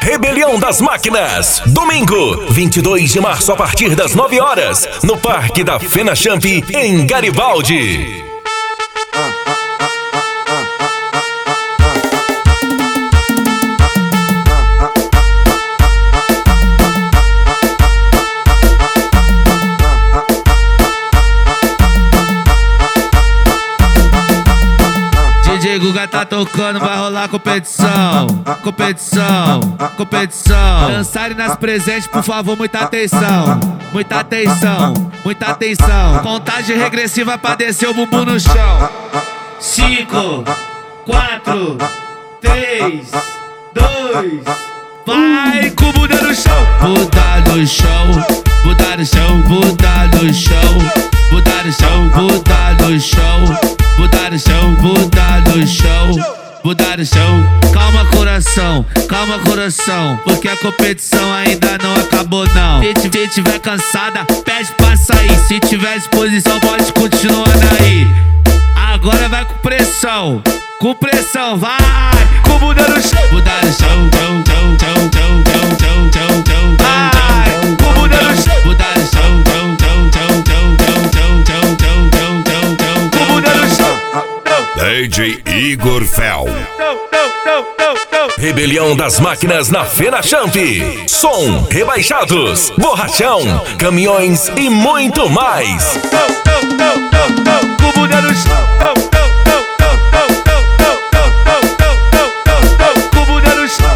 Rebelião das Máquinas. Domingo, 22 de março, a partir das 9 horas, no Parque da FenaChamp, em Garibaldi. DJ Guga tá tocando, vai rolar competição. Competição, competição. Dançarem nas presentes, por favor, muita atenção. Muita atenção, muita atenção. Contagem regressiva pra descer o bumbum no chão. 5, 4, 3, 2, vai com o bunda no chão. Bunda no chão, bunda no chão, bunda no chão, bunda no chão, bunda no chão, bunda no chão, bunda no chão, bunda no chão. Calma coração, porque a competição ainda não acabou não. Se tiver cansada, pede pra sair. Se tiver disposição, pode continuar aí. Agora vai com pressão, vai com bunda no chão. Bunda no chão, chão, chão, chão, chão, chão, chão, chão, chão, vai com bunda no chão. Bunda no chão, chão, chão, chão, chão, chão, chão, chão, chão, chão, chão, chão, com bunda no chão. DJ Igor Fel. Rebelião das Máquinas na FenaChamp. Som, rebaixados, borrachão, caminhões e muito mais. Com bunda no chão. Com bunda no chão.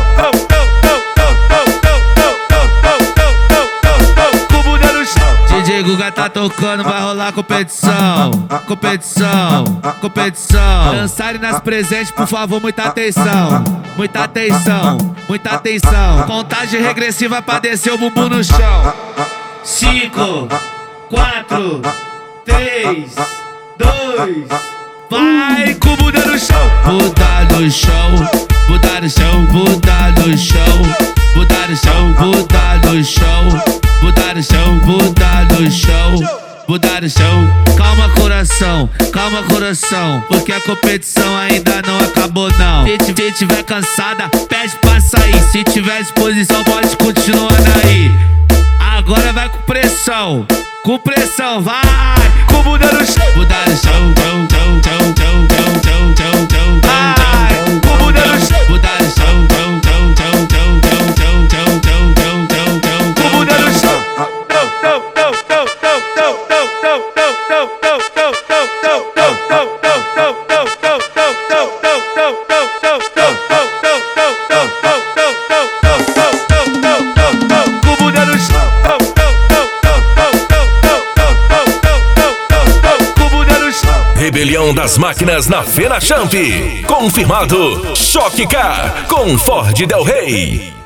Com bunda no chão. DJ Guga tá tocando, vai rolar competição. Competição, competição. Dançarem nas presentes, por favor, muita atenção. Muita atenção, muita atenção. Contagem regressiva pra descer o bumbum no chão. 5, 4, 3, 2, vai com o bunda no chão. Bunda no chão, bunda no chão, bunda no chão, bunda no chão, bunda no chão, bunda no chão, bunda no chão, bunda no chão. Calma coração, porque a competição ainda não acabou não. Se tiver cansada, pede pra sair. Se tiver disposição, pode continuar aí. Agora vai com pressão, vai com bunda no chão. Bunda no chão, chão, chão, chão, chão, chão, chão, chão, chão, vai com bunda no chão. Bunda no chão, chão, chão, chão, chão, chão, chão, chão, chão, chão, chão, chão, com bunda no chão. Rebelião das Máquinas na FenaChamp. Confirmado. Choque Car com Ford Del Rey.